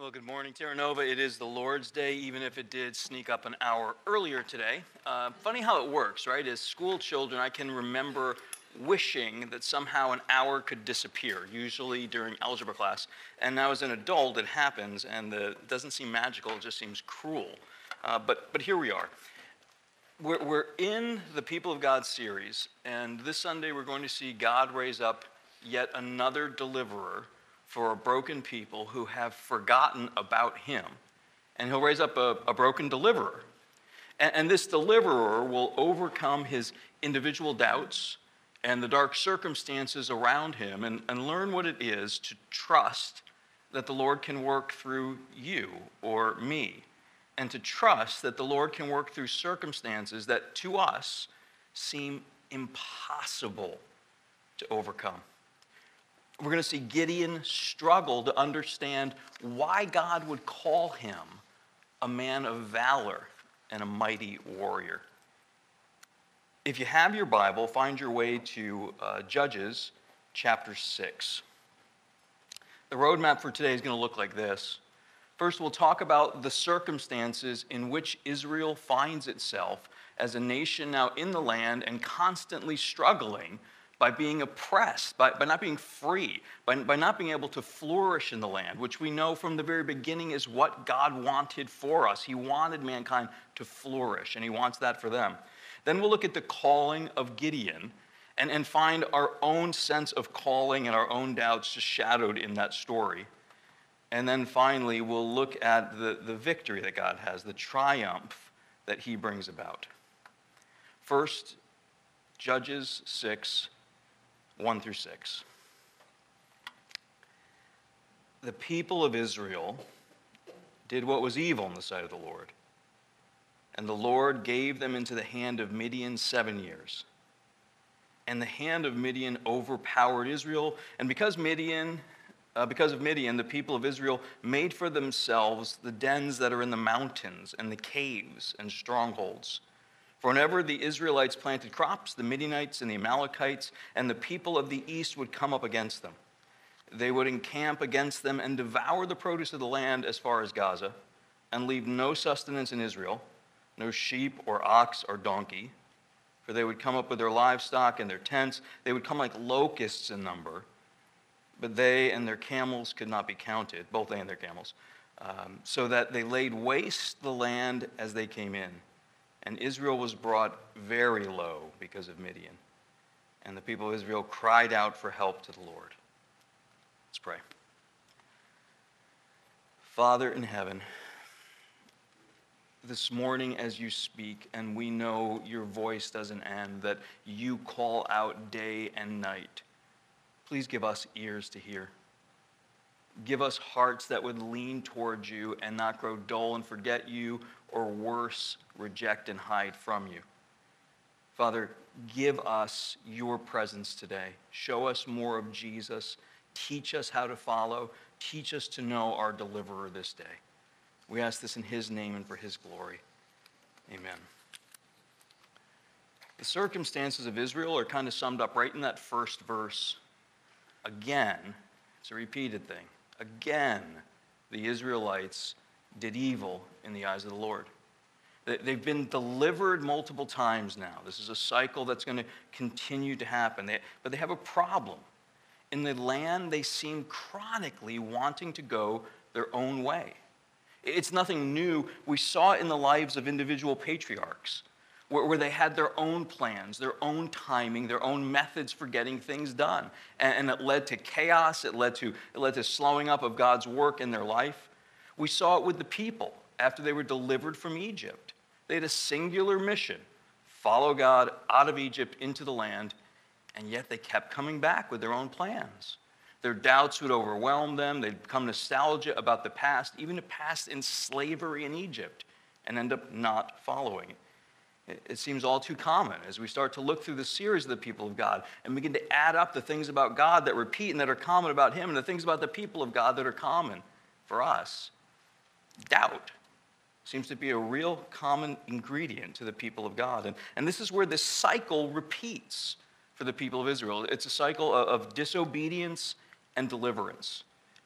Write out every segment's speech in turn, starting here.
Well, good morning, Terra Nova. It is the Lord's Day, even if it did sneak up an hour earlier today. Funny how it works, right? As school children, I can remember wishing that somehow an hour could disappear, usually during algebra class. And now as an adult, it happens, and it doesn't seem magical, it just seems cruel. But here we are. We're in the People of God series, and this Sunday we're going to see God raise up yet another deliverer for a broken people who have forgotten about him. And he'll raise up a broken deliverer. And this deliverer will overcome his individual doubts and the dark circumstances around him and learn what it is to trust that the Lord can work through you or me. And to trust that the Lord can work through circumstances that to us seem impossible to overcome. We're going to see Gideon struggle to understand why God would call him a man of valor and a mighty warrior. If you have your Bible, find your way to Judges chapter 6. The roadmap for today is going to look like this. First, we'll talk about the circumstances in which Israel finds itself as a nation now in the land and constantly struggling by being oppressed, by not being free, by not being able to flourish in the land, which we know from the very beginning is what God wanted for us. He wanted mankind to flourish, and he wants that for them. Then we'll look at the calling of Gideon and find our own sense of calling and our own doubts just shadowed in that story. And then finally, we'll look at the victory that God has, the triumph that he brings about. First, Judges 6, 1 through 6. The people of Israel did what was evil in the sight of the Lord, and the Lord gave them into the hand of Midian 7 years. And the hand of Midian overpowered Israel, and because of Midian, the people of Israel made for themselves the dens that are in the mountains and the caves and strongholds. For whenever the Israelites planted crops, the Midianites and the Amalekites and the people of the east would come up against them. They would encamp against them and devour the produce of the land as far as Gaza, and leave no sustenance in Israel, no sheep or ox or donkey. For they would come up with their livestock and their tents. They would come like locusts in number, but they and their camels could not be counted, both they and their camels, so that they laid waste the land as they came in. And Israel was brought very low because of Midian. And the people of Israel cried out for help to the Lord. Let's pray. Father in heaven, this morning as you speak, and we know your voice doesn't end, that you call out day and night, please give us ears to hear. Give us hearts that would lean towards you and not grow dull and forget you, or worse, reject and hide from you. Father, give us your presence today. Show us more of Jesus. Teach us how to follow. Teach us to know our deliverer this day. We ask this in his name and for his glory. Amen. The circumstances of Israel are kind of summed up right in that first verse. Again, it's a repeated thing. Again, the Israelites did evil in the eyes of the Lord. They've been delivered multiple times now. This is a cycle that's going to continue to happen. But they have a problem. In the land, they seem chronically wanting to go their own way. It's nothing new. We saw it in the lives of individual patriarchs, where they had their own plans, their own timing, their own methods for getting things done. And it led to chaos. It led to slowing up of God's work in their life. We saw it with the people after they were delivered from Egypt. They had a singular mission: follow God out of Egypt into the land, and yet they kept coming back with their own plans. Their doubts would overwhelm them. They'd become nostalgia about the past, even the past in slavery in Egypt, and end up not following it. It seems all too common as we start to look through the series of the people of God and begin to add up the things about God that repeat and that are common about him, and the things about the people of God that are common for us. Doubt seems to be a real common ingredient to the people of God. And this is where this cycle repeats for the people of Israel. It's a cycle of disobedience and deliverance.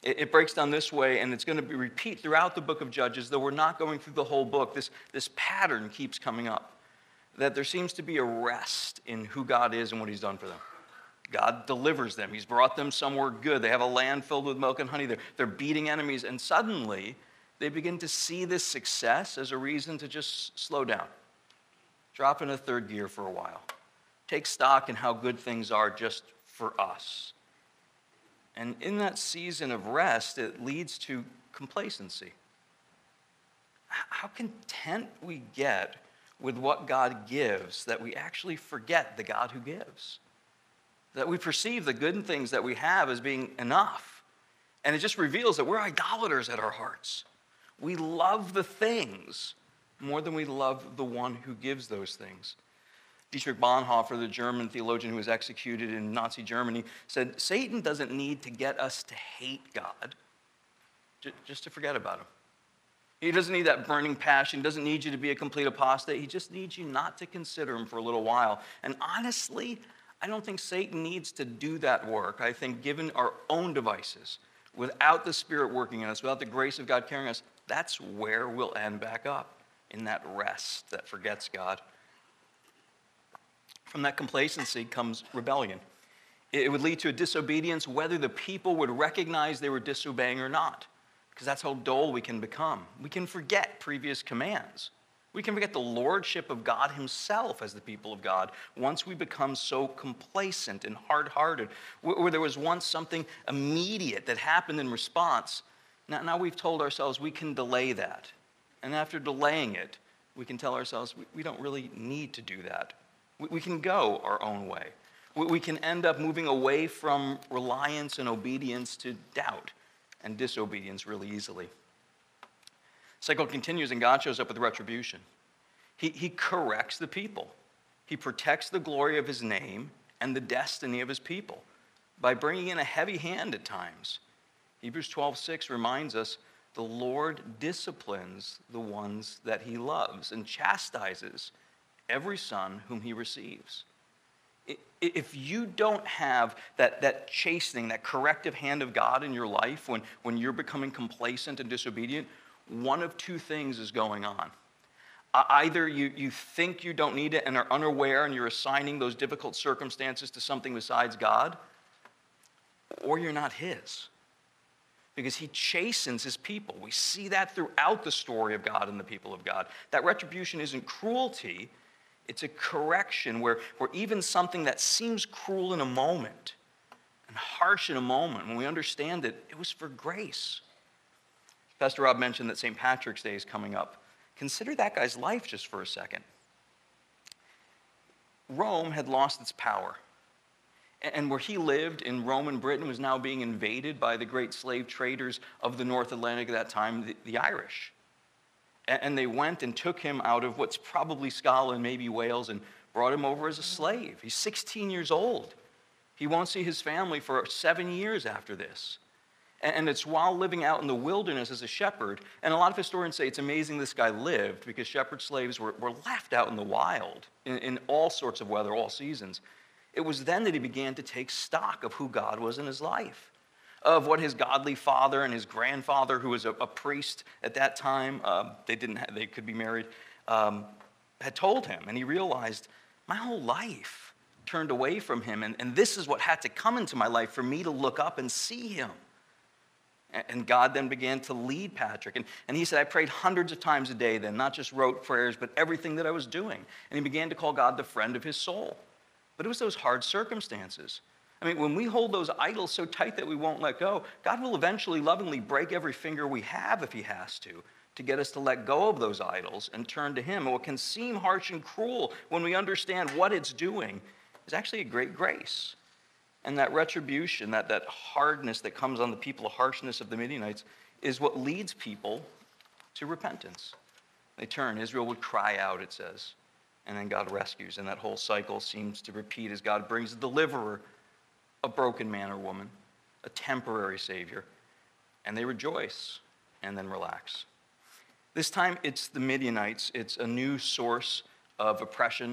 It breaks down this way, and it's going to be repeat throughout the book of Judges, though we're not going through the whole book. This pattern keeps coming up, that there seems to be a rest in who God is and what he's done for them. God delivers them. He's brought them somewhere good. They have a land filled with milk and honey. They're beating enemies, and suddenly they begin to see this success as a reason to just slow down, drop into third gear for a while, take stock in how good things are just for us. And in that season of rest, it leads to complacency. How content we get with what God gives that we actually forget the God who gives. That we perceive the good things that we have as being enough. And it just reveals that we're idolaters at our hearts. We love the things more than we love the one who gives those things. Dietrich Bonhoeffer, the German theologian who was executed in Nazi Germany, said, Satan doesn't need to get us to hate God, just to forget about him. He doesn't need that burning passion. He doesn't need you to be a complete apostate. He just needs you not to consider him for a little while. And honestly, I don't think Satan needs to do that work. I think given our own devices, without the Spirit working in us, without the grace of God carrying us, that's where we'll end back up, in that rest that forgets God. From that complacency comes rebellion. It would lead to a disobedience whether the people would recognize they were disobeying or not, because that's how dull we can become. We can forget previous commands. We can forget the lordship of God himself as the people of God once we become so complacent and hard-hearted, where there was once something immediate that happened in response. Now we've told ourselves we can delay that. And after delaying it, we can tell ourselves we don't really need to do that. We can go our own way. We can end up moving away from reliance and obedience to doubt and disobedience really easily. Cycle continues, and God shows up with retribution. He corrects the people. He protects the glory of his name and the destiny of his people by bringing in a heavy hand at times. Hebrews 12:6 reminds us, the Lord disciplines the ones that he loves and chastises every son whom he receives. If you don't have that chastening, that corrective hand of God in your life when you're becoming complacent and disobedient, one of two things is going on. Either you think you don't need it and are unaware and you're assigning those difficult circumstances to something besides God, or you're not his. Because he chastens his people. We see that throughout the story of God and the people of God. That retribution isn't cruelty. It's a correction where even something that seems cruel in a moment and harsh in a moment, when we understand it was for grace. Pastor Rob mentioned that St. Patrick's Day is coming up. Consider that guy's life just for a second. Rome had lost its power. And where he lived in Roman Britain was now being invaded by the great slave traders of the North Atlantic at that time, the Irish. And they went and took him out of what's probably Scotland, maybe Wales, and brought him over as a slave. He's 16 years old. He won't see his family for 7 years after this. And it's while living out in the wilderness as a shepherd, and a lot of historians say it's amazing this guy lived because shepherd slaves were left out in the wild in all sorts of weather, all seasons. It was then that he began to take stock of who God was in his life, of what his godly father and his grandfather, who was a priest at that time, they could be married, had told him. And he realized, my whole life turned away from him, and this is what had to come into my life for me to look up and see him. And God then began to lead Patrick. And he said, I prayed hundreds of times a day then, not just rote prayers, but everything that I was doing. And he began to call God the friend of his soul. But it was those hard circumstances. I mean, when we hold those idols so tight that we won't let go, God will eventually lovingly break every finger we have if he has to get us to let go of those idols and turn to him. And what can seem harsh and cruel when we understand what it's doing is actually a great grace. And that retribution, that hardness that comes on the people, the harshness of the Midianites, is what leads people to repentance. They turn. Israel would cry out, it says. And then God rescues. And that whole cycle seems to repeat as God brings a deliverer, a broken man or woman, a temporary savior. And they rejoice and then relax. This time it's the Midianites. It's a new source of oppression.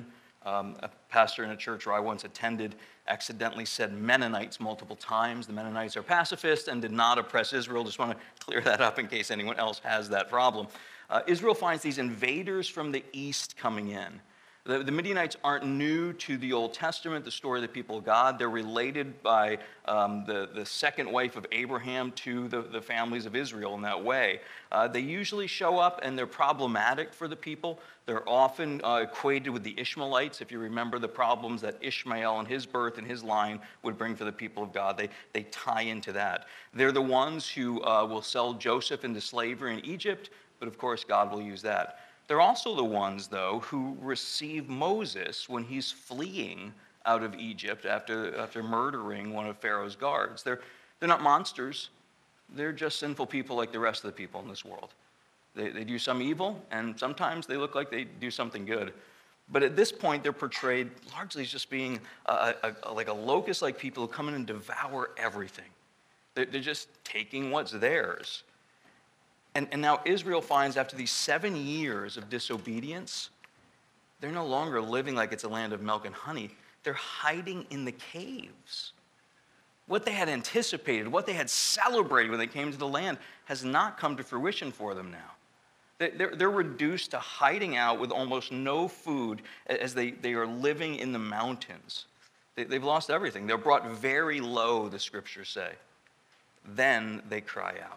A pastor in a church where I once attended accidentally said Mennonites multiple times. The Mennonites are pacifists and did not oppress Israel. Just want to clear that up in case anyone else has that problem. Israel finds these invaders from the east coming in. The Midianites aren't new to the Old Testament, the story of the people of God. They're related by the second wife of Abraham to the families of Israel in that way. They usually show up and they're problematic for the people. They're often equated with the Ishmaelites, if you remember the problems that Ishmael and his birth and his line would bring for the people of God. They tie into that. They're the ones who will sell Joseph into slavery in Egypt, but of course God will use that. They're also the ones, though, who receive Moses when he's fleeing out of Egypt after murdering one of Pharaoh's guards. They're not monsters. They're just sinful people like the rest of the people in this world. They do some evil, and sometimes they look like they do something good. But at this point, they're portrayed largely as just being like a locust-like people who come in and devour everything. They're just taking what's theirs. And now Israel finds after these 7 years of disobedience, they're no longer living like it's a land of milk and honey. They're hiding in the caves. What they had anticipated, what they had celebrated when they came to the land has not come to fruition for them now. They're reduced to hiding out with almost no food as they are living in the mountains. They've lost everything. They're brought very low, the scriptures say. Then they cry out.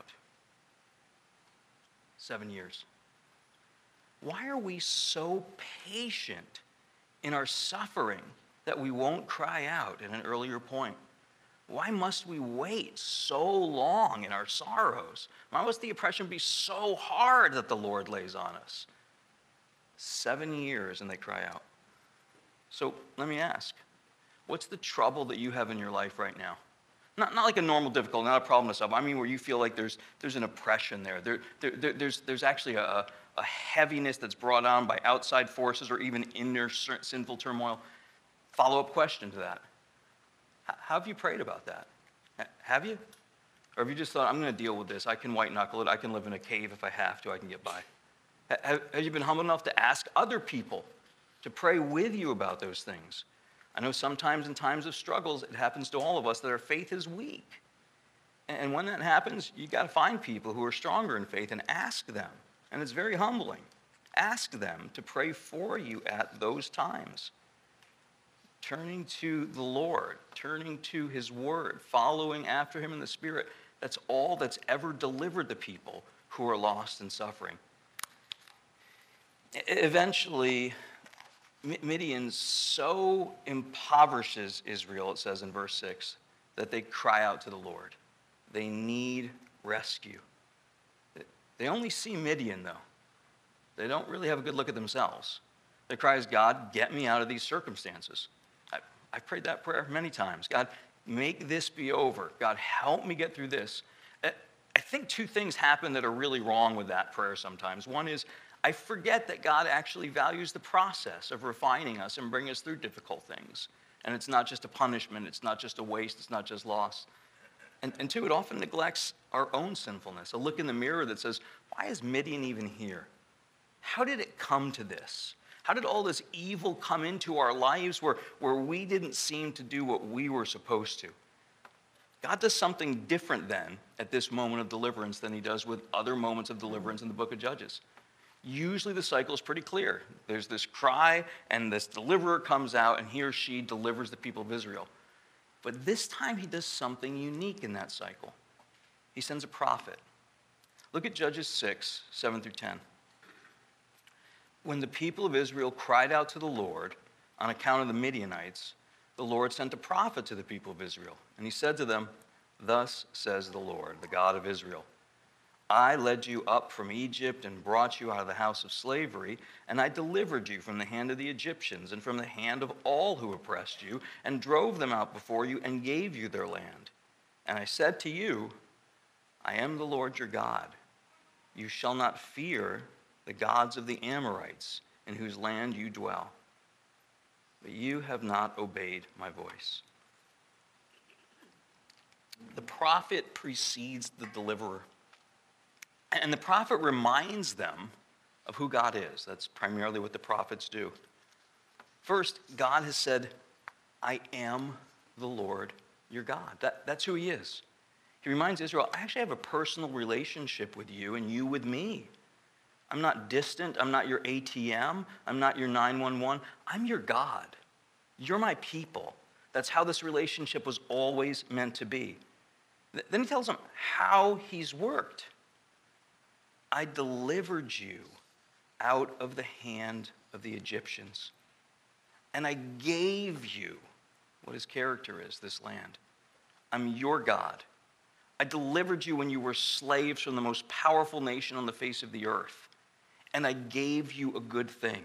7 years. Why are we so patient in our suffering that we won't cry out at an earlier point? Why must we wait so long in our sorrows? Why must the oppression be so hard that the Lord lays on us? 7 years and they cry out. So let me ask, what's the trouble that you have in your life right now? Not like a normal difficulty, not a problem to solve. I mean where you feel like there's an oppression there. There's actually a heaviness that's brought on by outside forces or even inner sinful turmoil. Follow-up question to that. How have you prayed about that? Have you? Or have you just thought, I'm going to deal with this. I can white knuckle it. I can live in a cave if I have to. I can get by. Have you been humble enough to ask other people to pray with you about those things? I know sometimes in times of struggles, it happens to all of us that our faith is weak. And when that happens, you got to find people who are stronger in faith and ask them. And it's very humbling. Ask them to pray for you at those times. Turning to the Lord, turning to his word, following after him in the Spirit, that's all that's ever delivered the people who are lost and suffering. Eventually, Midian so impoverishes Israel, it says in verse 6, that they cry out to the Lord. They need rescue. They only see Midian, though. They don't really have a good look at themselves. Their cry is, God, get me out of these circumstances. I've prayed that prayer many times. God, make this be over. God, help me get through this. I think two things happen that are really wrong with that prayer sometimes. One is, I forget that God actually values the process of refining us and bringing us through difficult things. And it's not just a punishment, it's not just a waste, it's not just loss. And two, it often neglects our own sinfulness. A look in the mirror that says, why is Midian even here? How did it come to this? How did all this evil come into our lives where we didn't seem to do what we were supposed to? God does something different then at this moment of deliverance than he does with other moments of deliverance in the book of Judges. Usually the cycle is pretty clear. There's this cry, and this deliverer comes out, and he or she delivers the people of Israel. But this time he does something unique in that cycle. He sends a prophet. Look at Judges 6, 7 through 10. When the people of Israel cried out to the Lord on account of the Midianites, the Lord sent a prophet to the people of Israel. And he said to them, thus says the Lord, the God of Israel, I led you up from Egypt and brought you out of the house of slavery, and I delivered you from the hand of the Egyptians and from the hand of all who oppressed you, and drove them out before you and gave you their land. And I said to you, I am the Lord your God. You shall not fear the gods of the Amorites in whose land you dwell. But you have not obeyed my voice. The prophet precedes the deliverer. And the prophet reminds them of who God is. That's primarily what the prophets do. First, God has said, I am the Lord your God. That's who he is. He reminds Israel, I actually have a personal relationship with you and you with me. I'm not distant. I'm not your ATM. I'm not your 911. I'm your God. You're my people. That's how this relationship was always meant to be. Then he tells them how he's worked. I delivered you out of the hand of the Egyptians, and I gave you what his character is, this land. I'm your God. I delivered you when you were slaves from the most powerful nation on the face of the earth, and I gave you a good thing.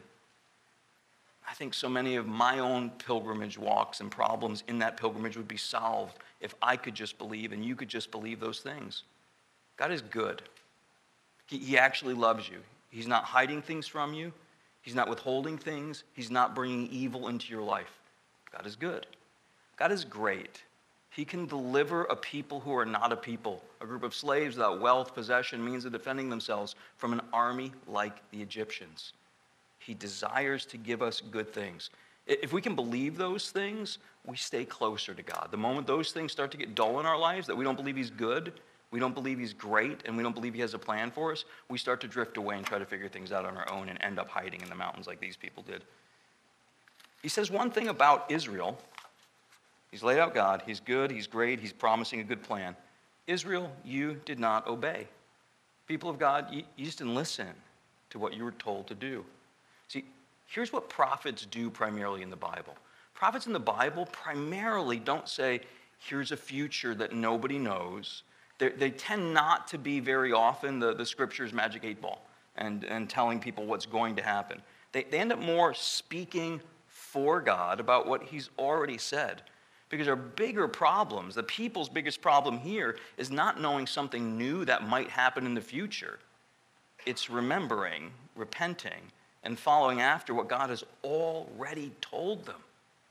I think so many of my own pilgrimage walks and problems in that pilgrimage would be solved if I could just believe and you could just believe those things. God is good. He actually loves you. He's not hiding things from you. He's not withholding things. He's not bringing evil into your life. God is good. God is great. He can deliver a people who are not a people, a group of slaves without wealth, possession, means of defending themselves from an army like the Egyptians. He desires to give us good things. If we can believe those things, we stay closer to God. The moment those things start to get dull in our lives, that we don't believe he's good, we don't believe he's great, and we don't believe he has a plan for us, we start to drift away and try to figure things out on our own and end up hiding in the mountains like these people did. He says one thing about Israel. He's laid out God. He's good. He's great. He's promising a good plan. Israel, you did not obey. People of God, you just didn't listen to what you were told to do. See, here's what prophets do primarily in the Bible. Prophets in the Bible primarily don't say, here's a future that nobody knows. They tend not to be very often the scripture's magic 8-ball and telling people what's going to happen. They end up more speaking for God about what he's already said. Because our bigger problems, the people's biggest problem here, is not knowing something new that might happen in the future. It's remembering, repenting, and following after what God has already told them.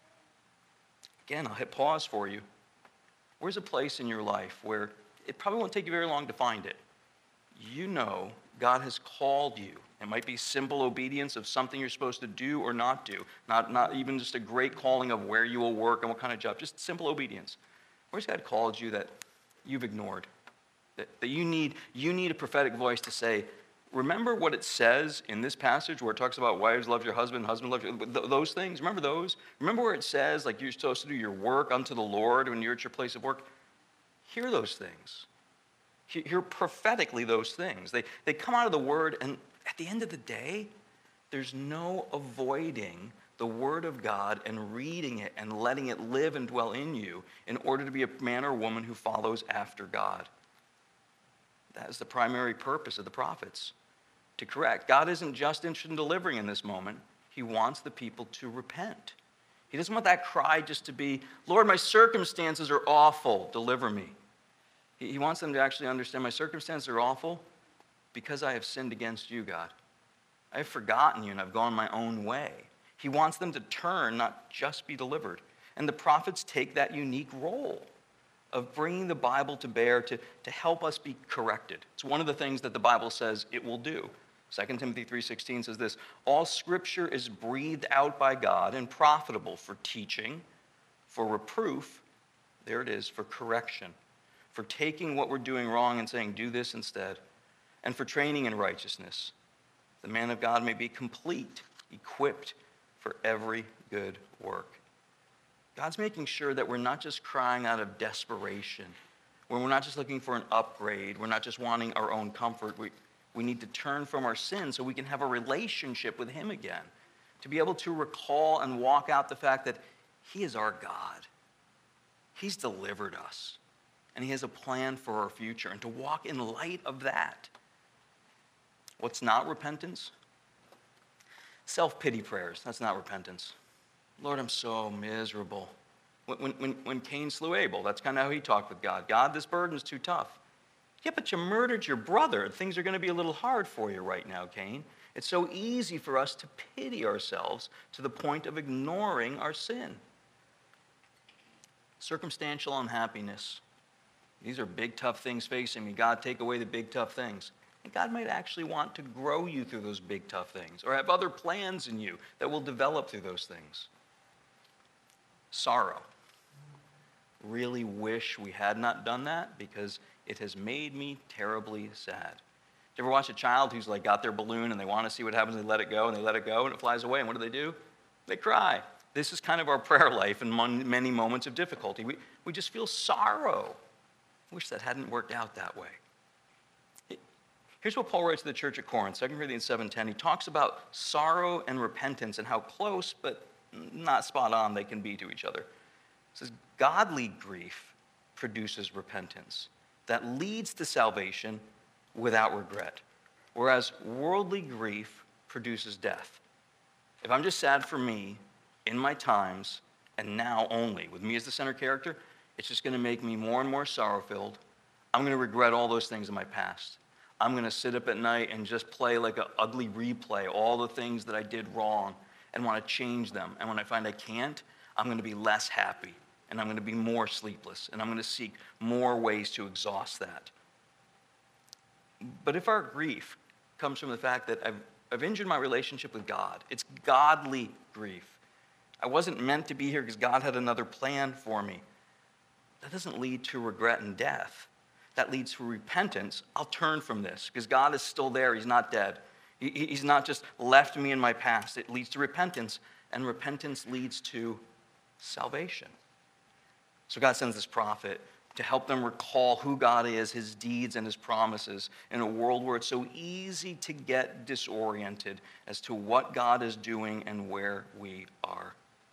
Again, I'll hit pause for you. Where's a place in your life where it probably won't take you very long to find it? You know God has called you. It might be simple obedience of something you're supposed to do or not do. Not even just a great calling of where you will work and what kind of job. Just simple obedience. Where's God called you that you've ignored? That you need a prophetic voice to say, remember what it says in this passage where it talks about wives love your husband, husband love you. Those things, remember those? Remember where it says like you're supposed to do your work unto the Lord when you're at your place of work? Hear those things. Hear prophetically those things. They come out of the word, and at the end of the day, there's no avoiding the word of God and reading it and letting it live and dwell in you in order to be a man or woman who follows after God. That is the primary purpose of the prophets, to correct. God isn't just interested in delivering in this moment. He wants the people to repent. He doesn't want that cry just to be, Lord, my circumstances are awful, deliver me. He wants them to actually understand my circumstances are awful because I have sinned against you, God. I have forgotten you and I've gone my own way. He wants them to turn, not just be delivered. And the prophets take that unique role of bringing the Bible to bear to help us be corrected. It's one of the things that the Bible says it will do. 2 Timothy 3:16 says this, all scripture is breathed out by God and profitable for teaching, for reproof, there it is, for correction, for taking what we're doing wrong and saying, do this instead, and for training in righteousness. The man of God may be complete, equipped for every good work. God's making sure that we're not just crying out of desperation, when we're not just looking for an upgrade, we're not just wanting our own comfort. We need to turn from our sin so we can have a relationship with him again, to be able to recall and walk out the fact that he is our God. He's delivered us, and he has a plan for our future, and to walk in light of that. What's not repentance? Self-pity prayers. That's not repentance. Lord, I'm so miserable. When Cain slew Abel, that's kind of how he talked with God. God, this burden's too tough. Yeah, but you murdered your brother. Things are going to be a little hard for you right now, Cain. It's so easy for us to pity ourselves to the point of ignoring our sin. Circumstantial unhappiness. These are big, tough things facing me. God, take away the big, tough things. And God might actually want to grow you through those big, tough things, or have other plans in you that will develop through those things. Sorrow. Really wish we had not done that because it has made me terribly sad. You ever watch a child who's like got their balloon and they want to see what happens, they let it go, and they let it go, and it flies away, and what do? They cry. This is kind of our prayer life in many moments of difficulty. We just feel sorrow. Wish that hadn't worked out that way. Here's what Paul writes to the church at Corinth, 2 Corinthians 7:10. He talks about sorrow and repentance and how close, but not spot on, they can be to each other. He says, godly grief produces repentance that leads to salvation without regret, whereas worldly grief produces death. If I'm just sad for me, in my times, and now only, with me as the center character, it's just going to make me more and more sorrow-filled. I'm going to regret all those things in my past. I'm going to sit up at night and just play like an ugly replay, all the things that I did wrong, and want to change them. And when I find I can't, I'm going to be less happy, and I'm going to be more sleepless, and I'm going to seek more ways to exhaust that. But if our grief comes from the fact that I've injured my relationship with God, it's godly grief. I wasn't meant to be here because God had another plan for me. That doesn't lead to regret and death. That leads to repentance. I'll turn from this because God is still there. He's not dead. He's not just left me in my past. It leads to repentance, and repentance leads to salvation. So God sends this prophet to help them recall who God is, his deeds, and his promises in a world where it's so easy to get disoriented as to what God is doing and where we are.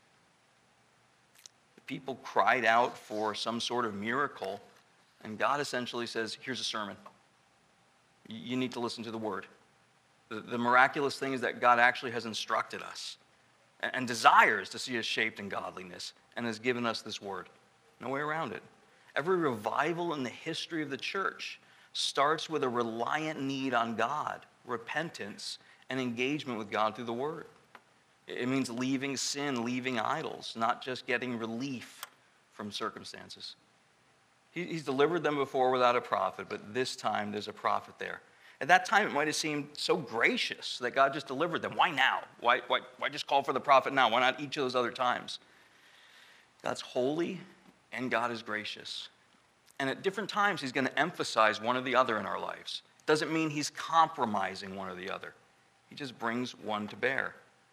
The people cried out for some sort of miracle, and God essentially says, here's a sermon. You need to listen to the word. The miraculous thing is that God actually has instructed us and desires to see us shaped in godliness and has given us this word. No way around it. Every revival in the history of the church starts with a reliant need on God, repentance, and engagement with God through the word. It means leaving sin, leaving idols, not just getting relief from circumstances. He's delivered them before without a prophet, but this time there's a prophet there. At that time, it might have seemed so gracious that God just delivered them. Why now? Why just call for the prophet now? Why not each of those other times? God's holy and God is gracious. And at different times, he's going to emphasize one or the other in our lives. Doesn't mean he's compromising one or the other. He just brings one to bear.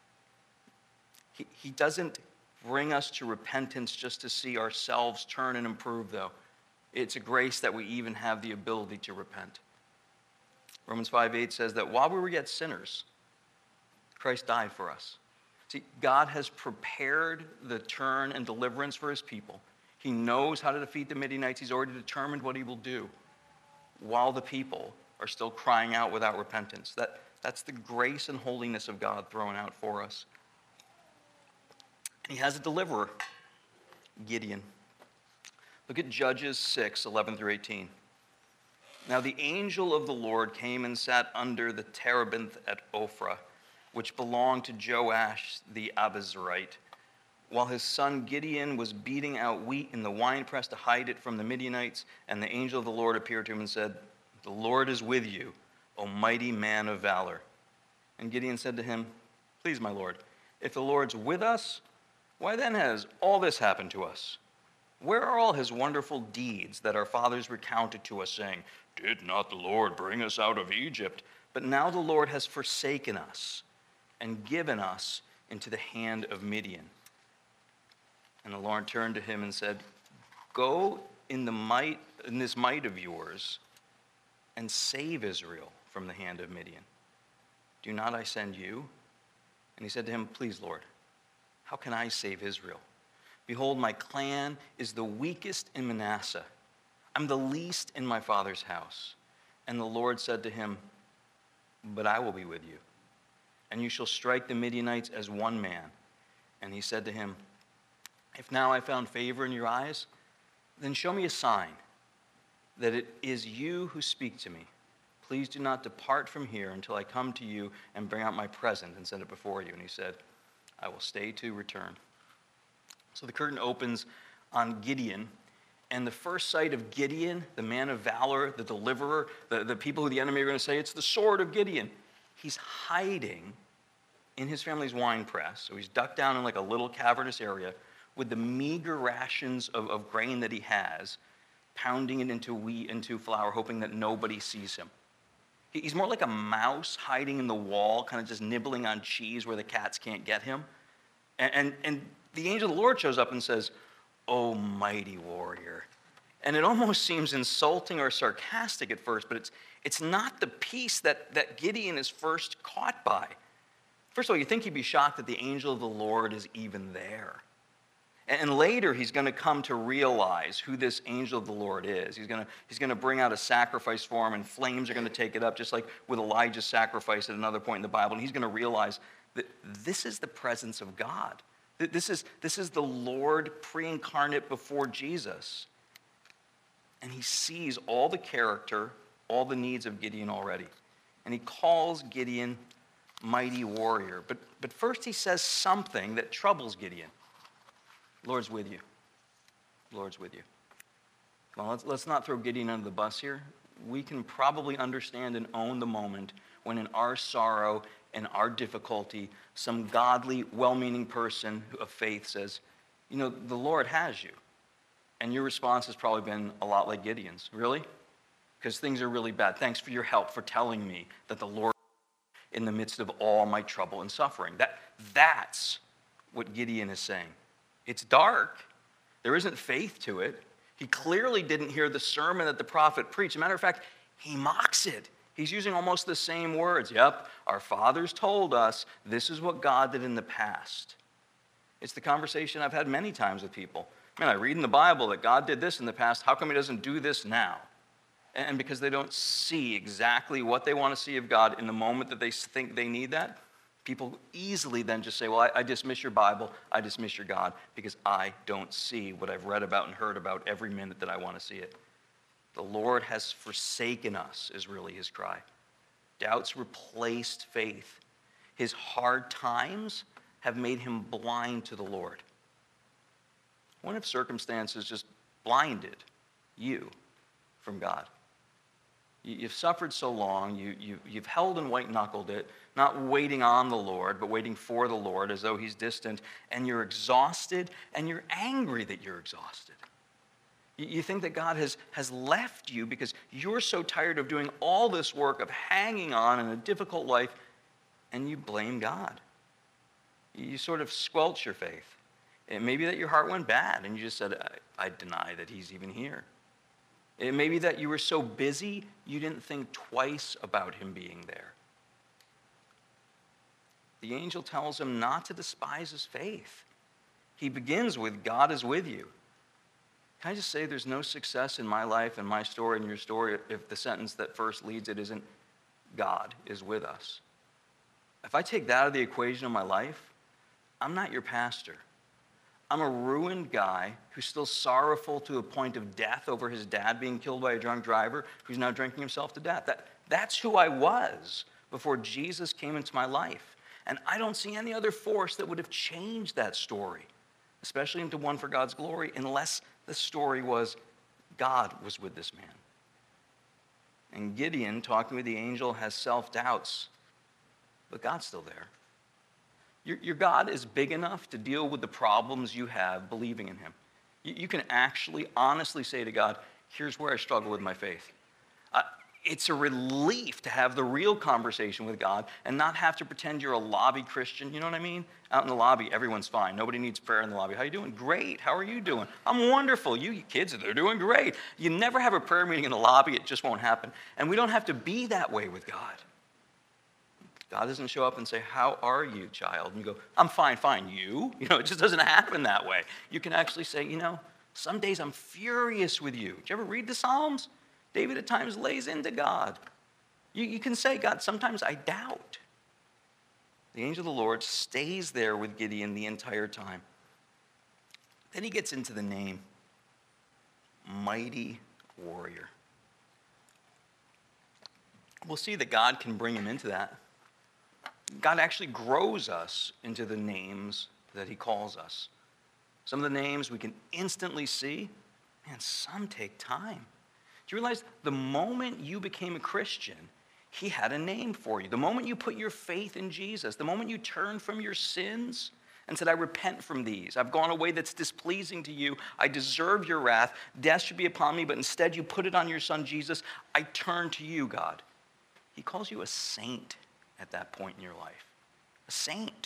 He doesn't bring us to repentance just to see ourselves turn and improve, though. It's a grace that we even have the ability to repent. Romans 5:8 says that while we were yet sinners, Christ died for us. See, God has prepared the turn and deliverance for his people. He knows how to defeat the Midianites. He's already determined what he will do while the people are still crying out without repentance. That's the grace and holiness of God thrown out for us. He has a deliverer, Gideon. Look at Judges 6:11 through 18. Now the angel of the Lord came and sat under the terebinth at Ophrah, which belonged to Joash the Abiezrite, while his son Gideon was beating out wheat in the winepress to hide it from the Midianites. And the angel of the Lord appeared to him and said, "The Lord is with you, O mighty man of valor." And Gideon said to him, "Please, my Lord, if the Lord's with us, why then has all this happened to us? Where are all his wonderful deeds that our fathers recounted to us, saying, 'Did not the Lord bring us out of Egypt?' But now the Lord has forsaken us and given us into the hand of Midian." And the Lord turned to him and said, "Go in this might of yours and save Israel from the hand of Midian. Do not I send you?" And he said to him, "Please, Lord, how can I save Israel? Behold, my clan is the weakest in Manasseh. I'm the least in my father's house." And the Lord said to him, "But I will be with you, and you shall strike the Midianites as one man." And he said to him, "If now I found favor in your eyes, then show me a sign that it is you who speak to me. Please do not depart from here until I come to you and bring out my present and set it before you." And he said, "I will stay to return." So the curtain opens on Gideon, And the first sight of Gideon, the man of valor, the deliverer, the people who the enemy are going to say, it's the sword of Gideon. He's hiding in his family's wine press. So he's ducked down in like a little cavernous area with the meager rations of grain that he has, pounding it into wheat, into flour, hoping that nobody sees him. He's more like a mouse hiding in the wall, kind of just nibbling on cheese where the cats can't get him. And the angel of the Lord shows up and says, "Oh, mighty warrior." And it almost seems insulting or sarcastic at first, but it's not the peace that Gideon is first caught by. First of all, you think he'd be shocked that the angel of the Lord is even there. And later, he's going to come to realize who this angel of the Lord is. He's going to bring out a sacrifice for him, and flames are going to take it up, just like with Elijah's sacrifice at another point in the Bible. And he's going to realize that this is the presence of God. This is the Lord pre-incarnate before Jesus. And he sees all the character, all the needs of Gideon already. And he calls Gideon mighty warrior. But first he says something that troubles Gideon. Lord's with you. Lord's with you. Well, let's not throw Gideon under the bus here. We can probably understand and own the moment when in our sorrow and our difficulty, some godly, well-meaning person of faith says, you know, the Lord has you. And your response has probably been a lot like Gideon's. Really? Because things are really bad. Thanks for your help, for telling me that the Lord is in the midst of all my trouble and suffering. That's what Gideon is saying. It's dark. There isn't faith to it. He clearly didn't hear the sermon that the prophet preached. As a matter of fact, he mocks it. He's using almost the same words. Yep, our fathers told us this is what God did in the past. It's the conversation I've had many times with people. Man, I read in the Bible that God did this in the past. How come he doesn't do this now? And because they don't see exactly what they want to see of God in the moment that they think they need that, people easily then just say, well, I dismiss your Bible, I dismiss your God, because I don't see what I've read about and heard about every minute that I want to see it. The Lord has forsaken us, is really his cry. Doubts replaced faith. His hard times have made him blind to the Lord. What if circumstances just blinded you from God? You've suffered so long, you've held and white-knuckled it, not waiting on the Lord, but waiting for the Lord as though he's distant, and you're exhausted, and you're angry that you're exhausted. You think that God has left you because you're so tired of doing all this work of hanging on in a difficult life, and you blame God. You sort of squelch your faith. It may be that your heart went bad, and you just said, I deny that he's even here. It may be that you were so busy, you didn't think twice about him being there. The angel tells him not to despise his faith. He begins with, God is with you. Can I just say there's no success in my life and my story and your story if the sentence that first leads it isn't, God is with us. If I take that out of the equation of my life, I'm not your pastor. I'm a ruined guy who's still sorrowful to a point of death over his dad being killed by a drunk driver who's now drinking himself to death. That's who I was before Jesus came into my life. And I don't see any other force that would have changed that story, especially into one for God's glory, unless the story was God was with this man. And Gideon, talking with the angel, has self-doubts, but God's still there. Your God is big enough to deal with the problems you have believing in him. You can actually honestly say to God, here's where I struggle with my faith. It's a relief to have the real conversation with God and not have to pretend you're a lobby Christian. You know what I mean? Out in the lobby, everyone's fine. Nobody needs prayer in the lobby. How you doing? Great. How are you doing? I'm wonderful. You kids, they're doing great. You never have a prayer meeting in the lobby. It just won't happen. And we don't have to be that way with God. God doesn't show up and say, how are you, child? And you go, I'm fine, fine. You? You know, it just doesn't happen that way. You can actually say, you know, some days I'm furious with you. Did you ever read the Psalms? David at times lays into God. You can say, God, sometimes I doubt. The angel of the Lord stays there with Gideon the entire time. Then he gets into the name, Mighty Warrior. We'll see that God can bring him into that. God actually grows us into the names that he calls us. Some of the names we can instantly see, Man, some take time. Do you realize the moment you became a Christian, he had a name for you? The moment you put your faith in Jesus, the moment you turned from your sins and said, I repent from these. I've gone a way that's displeasing to you. I deserve your wrath. Death should be upon me, but instead you put it on your son Jesus. I turn to you, God. He calls you a saint at that point in your life. A saint.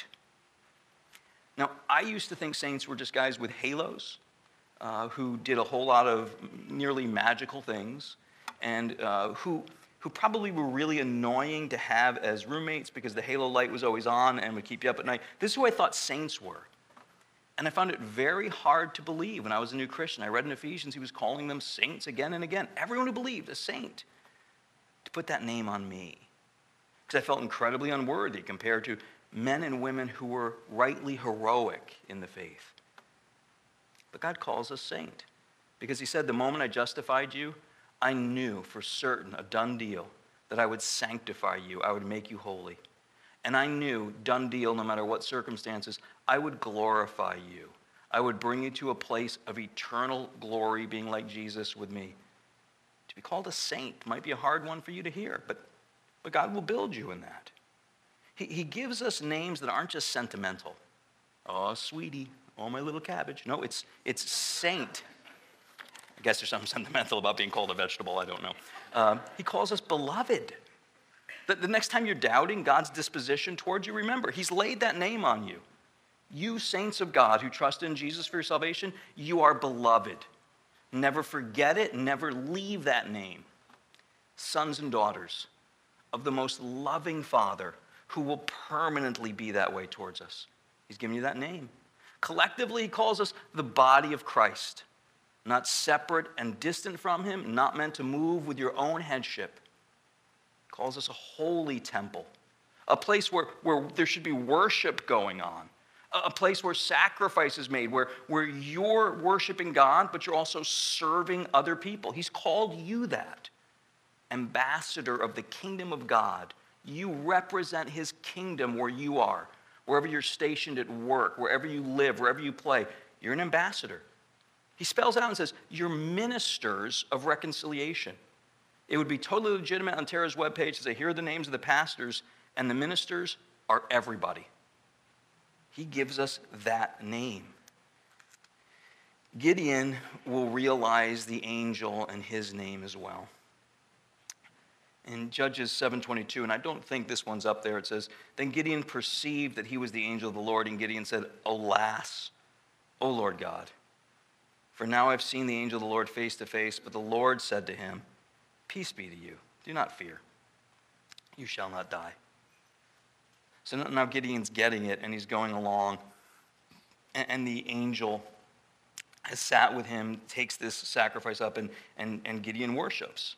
Now, I used to think saints were just guys with halos who did a whole lot of nearly magical things and who probably were really annoying to have as roommates because the halo light was always on and would keep you up at night. This is who I thought saints were. And I found it very hard to believe when I was a new Christian. I read in Ephesians he was calling them saints again and again. Everyone who believed, a saint, to put that name on me. Because I felt incredibly unworthy compared to men and women who were rightly heroic in the faith. But God calls us saint because he said, the moment I justified you, I knew for certain, a done deal, that I would sanctify you, I would make you holy. And I knew, done deal, no matter what circumstances, I would glorify you. I would bring you to a place of eternal glory, being like Jesus with me. To be called a saint might be a hard one for you to hear, but God will build you in that. He gives us names that aren't just sentimental. Oh, sweetie, oh, my little cabbage. No, it's saint. I guess there's something sentimental about being called a vegetable, I don't know. He calls us beloved. The next time you're doubting God's disposition towards you, remember, he's laid that name on you. You saints of God who trust in Jesus for your salvation, you are beloved. Never forget it, never leave that name. Sons and daughters of the most loving Father who will permanently be that way towards us. He's given you that name. Collectively, he calls us the body of Christ. Not separate and distant from him, not meant to move with your own headship. He calls us a holy temple, a place where there should be worship going on, a place where sacrifice is made, where you're worshiping God, but you're also serving other people. He's called you that. Ambassador of the kingdom of God. You represent his kingdom where you are, wherever you're stationed at work, wherever you live, wherever you play. You're an ambassador. He spells it out and says, you're ministers of reconciliation. It would be totally legitimate on Tara's webpage to say, here are the names of the pastors, and the ministers are everybody. He gives us that name. Gideon will realize the angel and his name as well. In Judges 7:22, and I don't think this one's up there, it says, then Gideon perceived that he was the angel of the Lord, and Gideon said, alas, O Lord God, for now I've seen the angel of the Lord face to face, but the Lord said to him, peace be to you, do not fear, you shall not die. So now Gideon's getting it, and he's going along, and the angel has sat with him, takes this sacrifice up, and Gideon worships.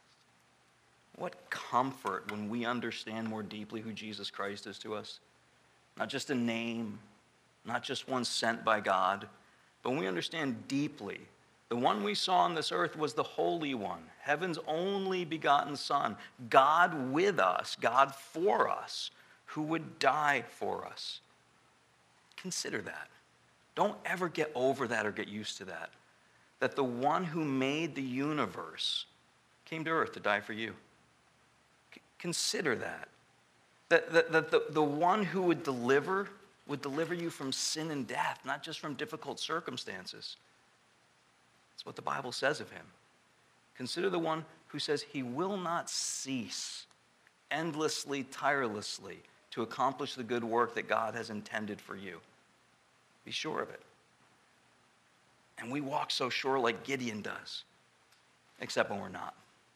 What comfort when we understand more deeply who Jesus Christ is to us. Not just a name, not just one sent by God, but when we understand deeply, the one we saw on this earth was the Holy One, heaven's only begotten Son, God with us, God for us, who would die for us. Consider that. Don't ever get over that or get used to that. That the one who made the universe came to earth to die for you. Consider that. That the one who would deliver you from sin and death, not just from difficult circumstances. That's what the Bible says of him. Consider the one who says he will not cease endlessly, tirelessly to accomplish the good work that God has intended for you. Be sure of it. And we walk so sure like Gideon does, except when we're not.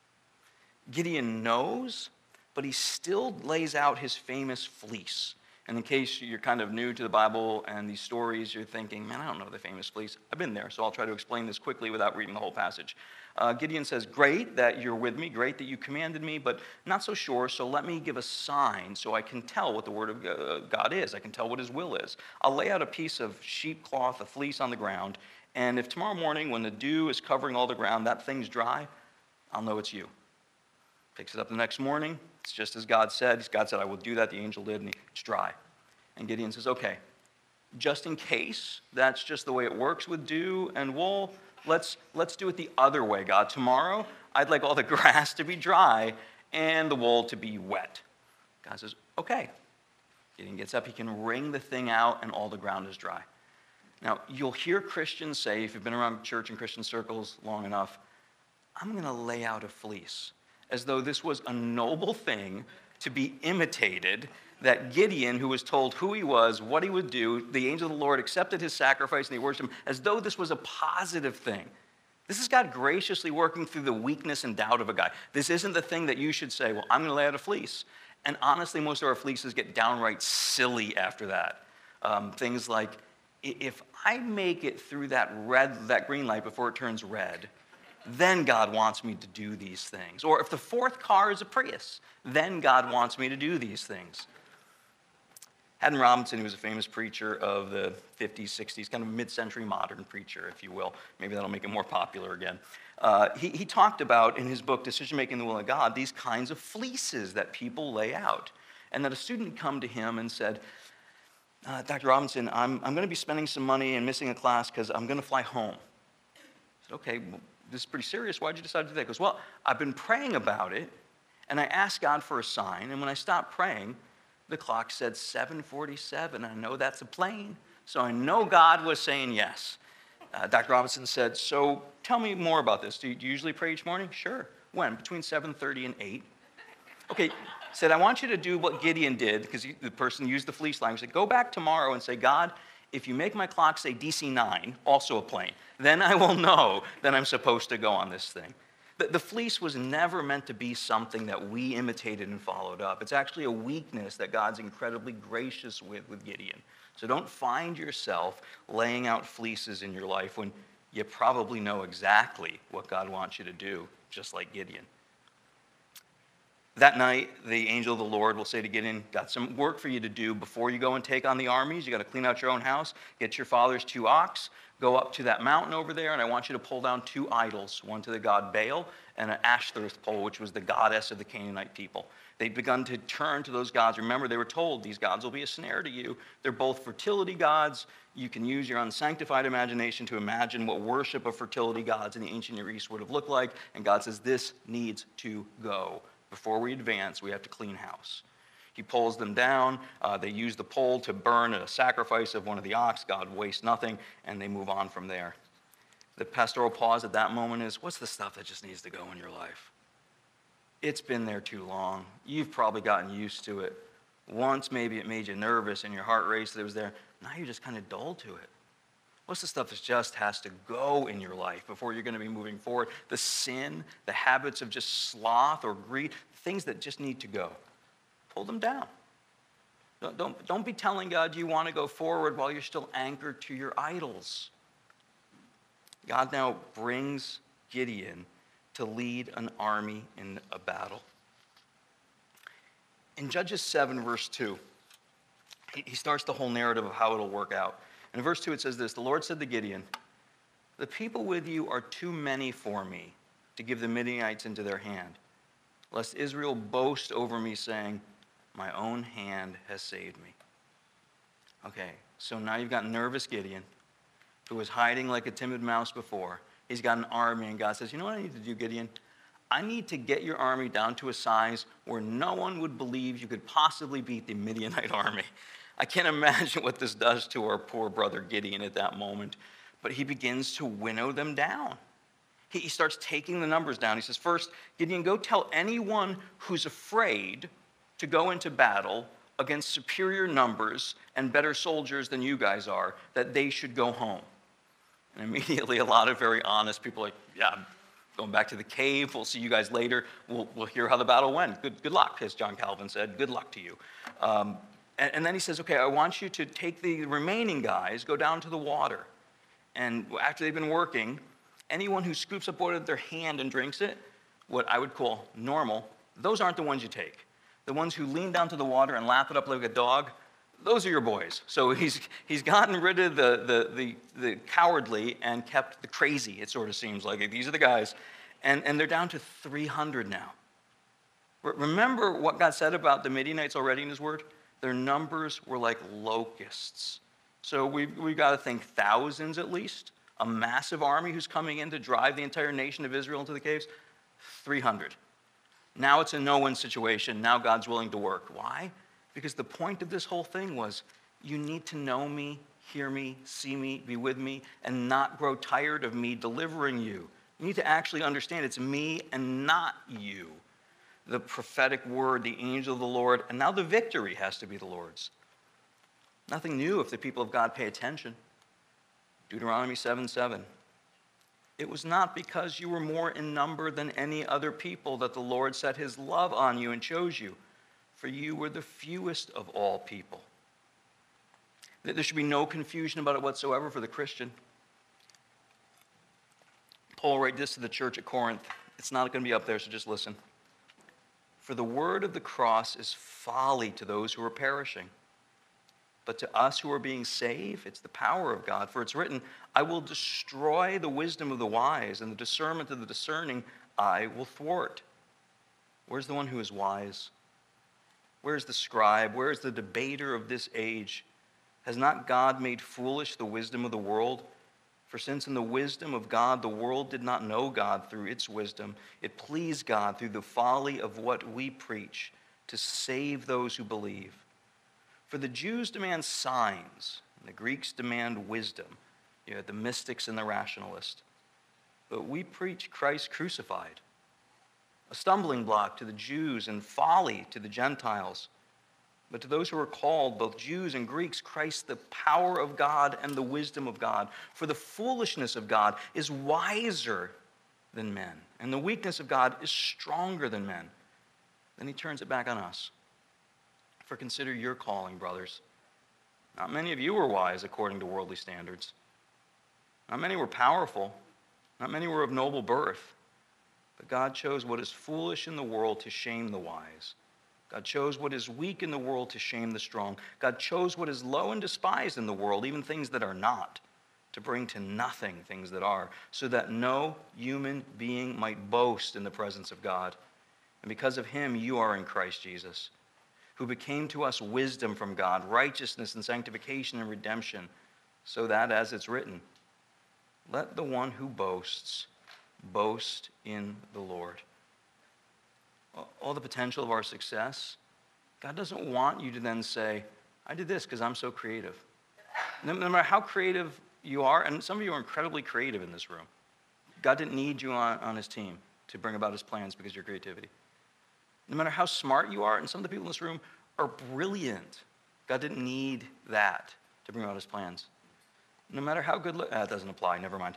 Gideon knows, but he still lays out his famous fleece. And in case you're kind of new to the Bible and these stories, you're thinking, man, I don't know the famous fleece. I've been there, so I'll try to explain this quickly without reading the whole passage. Gideon says, great that you're with me, great that you commanded me, but not so sure, so let me give a sign so I can tell what the word of God is. I can tell what his will is. I'll lay out a piece of sheep cloth, a fleece on the ground, and if tomorrow morning when the dew is covering all the ground, that thing's dry, I'll know it's you. Picks it up the next morning. It's just as God said. God said, I will do that. The angel did, and it's dry. And Gideon says, okay, just in case that's just the way it works with dew and wool, let's do it the other way, God. Tomorrow, I'd like all the grass to be dry and the wool to be wet. God says, okay. Gideon gets up, he can wring the thing out, and all the ground is dry. Now, you'll hear Christians say, if you've been around church and Christian circles long enough, I'm going to lay out a fleece, as though this was a noble thing to be imitated, that Gideon, who was told who he was, what he would do, the angel of the Lord accepted his sacrifice and he worshiped him, as though this was a positive thing. This is God graciously working through the weakness and doubt of a guy. This isn't the thing that you should say, well, I'm going to lay out a fleece. And honestly, most of our fleeces get downright silly after that. Things like, if I make it through that green light before it turns red, then God wants me to do these things. Or if the fourth car is a Prius, then God wants me to do these things. Haddon Robinson, who was a famous preacher of the 50s, 60s, kind of mid-century modern preacher, if you will. Maybe that'll make him more popular again. He talked about, in his book, Decision Making the Will of God, these kinds of fleeces that people lay out. And that a student would come to him and said, Dr. Robinson, I'm going to be spending some money and missing a class because I'm going to fly home. I said, okay, well, this is pretty serious. Why'd you decide to do that? He goes, well, I've been praying about it, and I asked God for a sign, and when I stopped praying, the clock said 7:47. I know that's a plane, so I know God was saying yes. Dr. Robinson said, so tell me more about this. Do you usually pray each morning? Sure. When? Between 7:30 and 8. Okay, said, I want you to do what Gideon did, because the person used the fleece language. Said, go back tomorrow and say, God, if you make my clock say DC-9, also a plane, then I will know that I'm supposed to go on this thing. The fleece was never meant to be something that we imitated and followed up. It's actually a weakness that God's incredibly gracious with Gideon. So don't find yourself laying out fleeces in your life when you probably know exactly what God wants you to do, just like Gideon. That night, the angel of the Lord will say to Gideon, got some work for you to do before you go and take on the armies. You got to clean out your own house, get your father's 2 ox, go up to that mountain over there, and I want you to pull down 2 idols, one to the god Baal and an Ashtoreth pole, which was the goddess of the Canaanite people. They'd begun to turn to those gods. Remember, they were told these gods will be a snare to you. They're both fertility gods. You can use your unsanctified imagination to imagine what worship of fertility gods in the ancient Near East would have looked like. And God says, this needs to go. Before we advance, we have to clean house. He pulls them down. They use the pole to burn a sacrifice of one of the ox. God wastes nothing, and they move on from there. The pastoral pause at that moment is, what's the stuff that just needs to go in your life? It's been there too long. You've probably gotten used to it. Once maybe it made you nervous and your heart raced that it was there. Now you're just kind of dull to it. What's the stuff that just has to go in your life before you're going to be moving forward? The sin, the habits of just sloth or greed, things that just need to go. Pull them down. Don't be telling God you want to go forward while you're still anchored to your idols. God now brings Gideon to lead an army in a battle. In Judges 7, verse 2, he starts the whole narrative of how it'll work out. In verse 2, it says this, the Lord said to Gideon, the people with you are too many for me to give the Midianites into their hand, lest Israel boast over me, saying, my own hand has saved me. Okay, so now you've got nervous Gideon, who was hiding like a timid mouse before. He's got an army, and God says, you know what I need to do, Gideon? I need to get your army down to a size where no one would believe you could possibly beat the Midianite army. I can't imagine what this does to our poor brother Gideon at that moment, but he begins to winnow them down. He starts taking the numbers down. He says, first, Gideon, go tell anyone who's afraid to go into battle against superior numbers and better soldiers than you guys are, that they should go home. And immediately a lot of very honest people are like, yeah, I'm going back to the cave. We'll see you guys later. We'll hear how the battle went. Good luck, as John Calvin said. Good luck to you. And then he says, okay, I want you to take the remaining guys, go down to the water. And after they've been working, anyone who scoops up water with their hand and drinks it, what I would call normal, those aren't the ones you take. The ones who lean down to the water and lap it up like a dog, those are your boys. So he's gotten rid of the cowardly and kept the crazy, it sort of seems like. These are the guys. And they're down to 300 now. Remember what God said about the Midianites already in his word? Their numbers were like locusts. So we've got to think thousands at least A massive army who's coming in to drive the entire nation of Israel into the caves? 300. Now it's a no-win situation. Now God's willing to work. Why? Because the point of this whole thing was, you need to know me, hear me, see me, be with me, and not grow tired of me delivering you. You need to actually understand it's me and not you. The prophetic word, the angel of the Lord, and now the victory has to be the Lord's. Nothing new if the people of God pay attention. Deuteronomy 7:7. It was not because you were more in number than any other people that the Lord set his love on you and chose you, for you were the fewest of all people. There should be no confusion about it whatsoever for the Christian. Paul wrote this to the church at Corinth. It's not going to be up there, so just listen. For the word of the cross is folly to those who are perishing. But to us who are being saved, it's the power of God. For it's written, I will destroy the wisdom of the wise, and the discernment of the discerning I will thwart. Where's the one who is wise? Where's the scribe? Where's the debater of this age? Has not God made foolish the wisdom of the world? For since in the wisdom of God the world did not know God through its wisdom, it pleased God through the folly of what we preach to save those who believe. For the Jews demand signs, and the Greeks demand wisdom. You have the mystics and the rationalists. But we preach Christ crucified, a stumbling block to the Jews and folly to the Gentiles. But to those who are called, both Jews and Greeks, Christ, the power of God and the wisdom of God. For the foolishness of God is wiser than men, and the weakness of God is stronger than men. Then he turns it back on us. For consider your calling, brothers. Not many of you were wise according to worldly standards. Not many were powerful. Not many were of noble birth. But God chose what is foolish in the world to shame the wise. God chose what is weak in the world to shame the strong. God chose what is low and despised in the world, even things that are not, to bring to nothing things that are, so that no human being might boast in the presence of God. And because of him, you are in Christ Jesus, who became to us wisdom from God, righteousness and sanctification and redemption, so that, as it's written, let the one who boasts boast in the Lord. All the potential of our success, God doesn't want you to then say, I did this because I'm so creative. No matter how creative you are, and some of you are incredibly creative in this room, God didn't need you on his team to bring about his plans because of your creativity. No matter how smart you are, and some of the people in this room are brilliant, God didn't need that to bring about his plans. No matter how good, that doesn't apply, never mind.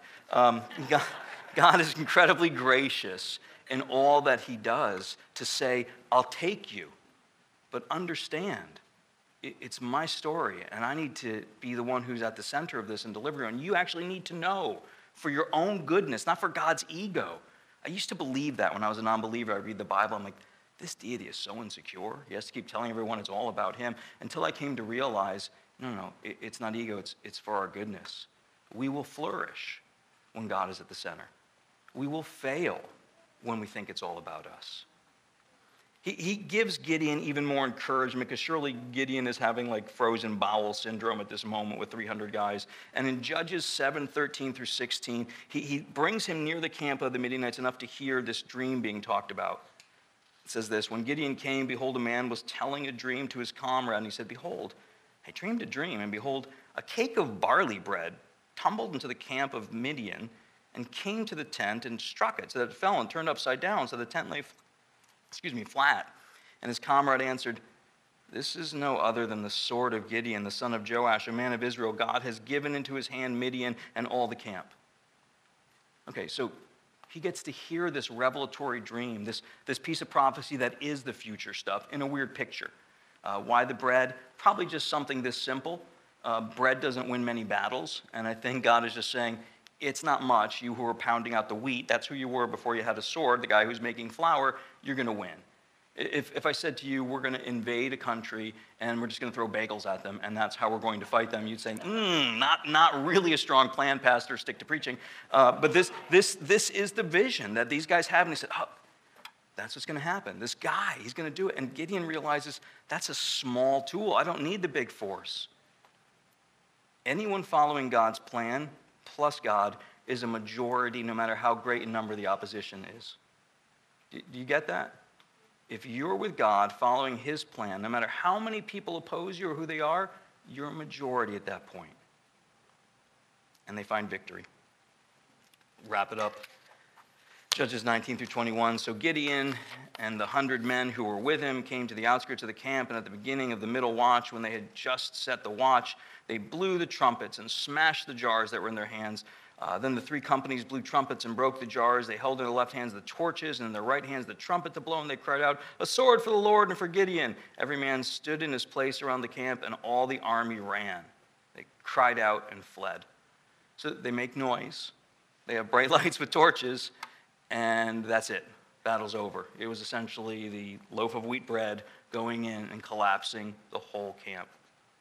God is incredibly gracious in all that he does to say, I'll take you, but understand, it's my story, and I need to be the one who's at the center of this and deliver you, and you actually need to know for your own goodness, not for God's ego. I used to believe that when I was a non-believer. I read the Bible, I'm like, this deity is so insecure. He has to keep telling everyone it's all about him, until I came to realize, no, it's not ego, it's for our goodness. We will flourish when God is at the center. We will fail when we think it's all about us. He gives Gideon even more encouragement, because surely Gideon is having like frozen bowel syndrome at this moment with 300 guys. And in Judges 7:13 through 16, he brings him near the camp of the Midianites enough to hear this dream being talked about. It says this, when Gideon came, behold, a man was telling a dream to his comrade, and he said, behold, I dreamed a dream, and behold, a cake of barley bread tumbled into the camp of Midian and came to the tent and struck it, so that it fell and turned upside down, so the tent lay flat. And his comrade answered, this is no other than the sword of Gideon, the son of Joash, a man of Israel. God has given into his hand Midian and all the camp. Okay, so he gets to hear this revelatory dream, this piece of prophecy that is the future stuff in a weird picture. Why the bread? Probably just something this simple. Bread doesn't win many battles, and I think God is just saying, it's not much. You who are pounding out the wheat, that's who you were before you had a sword. The guy who's making flour, you're going to win. If I said to you, we're going to invade a country and we're just going to throw bagels at them and that's how we're going to fight them, you'd say, not really a strong plan, Pastor, stick to preaching. But this is the vision that these guys have. And he said, that's what's going to happen. This guy, he's going to do it. And Gideon realizes that's a small tool. I don't need the big force. Anyone following God's plan plus God is a majority no matter how great a number the opposition is. Do you get that? If you're with God following his plan, no matter how many people oppose you or who they are, you're a majority at that point. And they find victory. Wrap it up. Judges 19 through 21. So Gideon and the 100 men who were with him came to the outskirts of the camp, and at the beginning of the middle watch, when they had just set the watch, they blew the trumpets and smashed the jars that were in their hands. Then the 3 companies blew trumpets and broke the jars. They held in their left hands the torches, and in their right hands the trumpet to blow, and they cried out, "A sword for the Lord and for Gideon!" Every man stood in his place around the camp, and all the army ran. They cried out and fled. So they make noise. They have bright lights with torches, and that's it. Battle's over. It was essentially the loaf of wheat bread going in and collapsing the whole camp.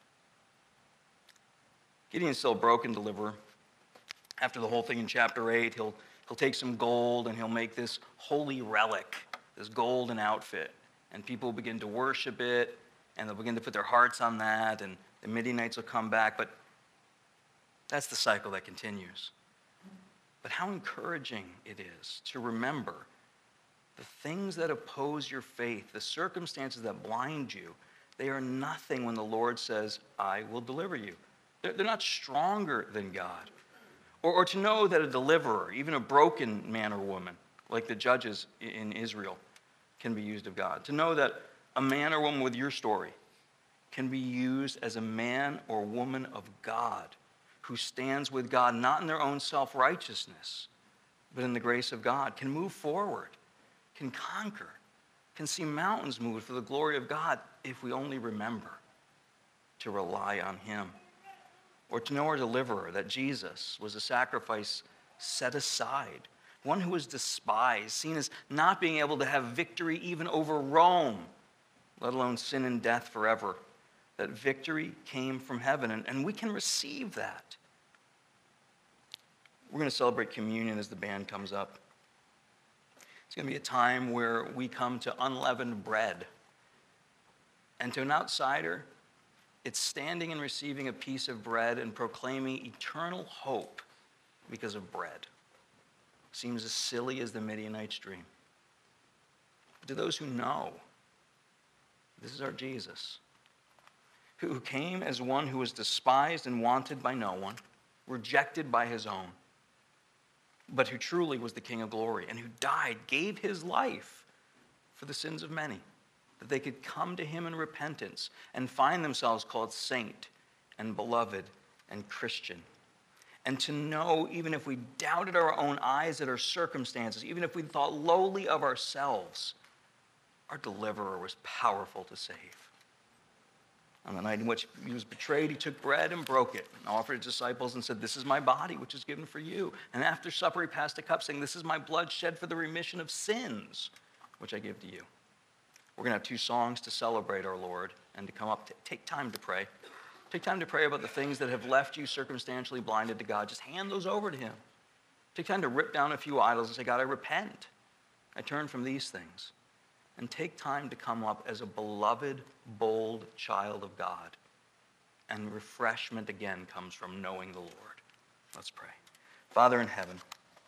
Gideon's still a broken deliverer. After the whole thing in chapter 8, he'll take some gold and he'll make this holy relic, this golden outfit. And people will begin to worship it, and they'll begin to put their hearts on that, and the Midianites will come back. But that's the cycle that continues. But how encouraging it is to remember the things that oppose your faith, the circumstances that blind you, they are nothing when the Lord says, "I will deliver you." They're not stronger than God. Or to know that a deliverer, even a broken man or woman, like the judges in Israel, can be used of God. To know that a man or woman with your story can be used as a man or woman of God who stands with God, not in their own self-righteousness, but in the grace of God, can move forward, can conquer, can see mountains moved for the glory of God if we only remember to rely on him. Or to know our deliverer, that Jesus was a sacrifice set aside, one who was despised, seen as not being able to have victory even over Rome, let alone sin and death forever. That victory came from heaven, and we can receive that. We're going to celebrate communion as the band comes up. It's going to be a time where we come to unleavened bread. And to an outsider, it's standing and receiving a piece of bread and proclaiming eternal hope because of bread. Seems as silly as the Midianites' dream. But to those who know, this is our Jesus, who came as one who was despised and wanted by no one, rejected by his own, but who truly was the King of glory, and who died, gave his life for the sins of many, that they could come to him in repentance and find themselves called saint and beloved and Christian. And to know, even if we doubted our own eyes at our circumstances, even if we thought lowly of ourselves, our deliverer was powerful to save. On the night in which he was betrayed, he took bread and broke it and offered his disciples and said, "This is my body, which is given for you." And after supper, he passed a cup, saying, "This is my blood shed for the remission of sins, which I give to you." We're going to have 2 songs to celebrate our Lord and to come up. Take time to pray. Take time to pray about the things that have left you circumstantially blinded to God. Just hand those over to him. Take time to rip down a few idols and say, "God, I repent. I turn from these things." And take time to come up as a beloved, bold child of God. And refreshment again comes from knowing the Lord. Let's pray. Father in heaven,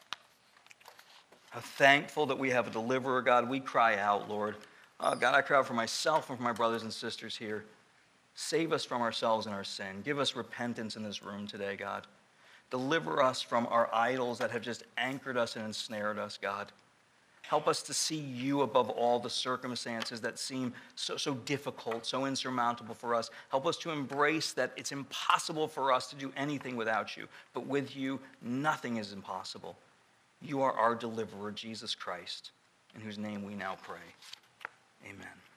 how thankful that we have a deliverer, God. We cry out, Lord. God, I cry out for myself and for my brothers and sisters here. Save us from ourselves and our sin. Give us repentance in this room today, God. Deliver us from our idols that have just anchored us and ensnared us, God. Help us to see you above all the circumstances that seem so difficult, so insurmountable for us. Help us to embrace that it's impossible for us to do anything without you. But with you, nothing is impossible. You are our deliverer, Jesus Christ, in whose name we now pray. Amen.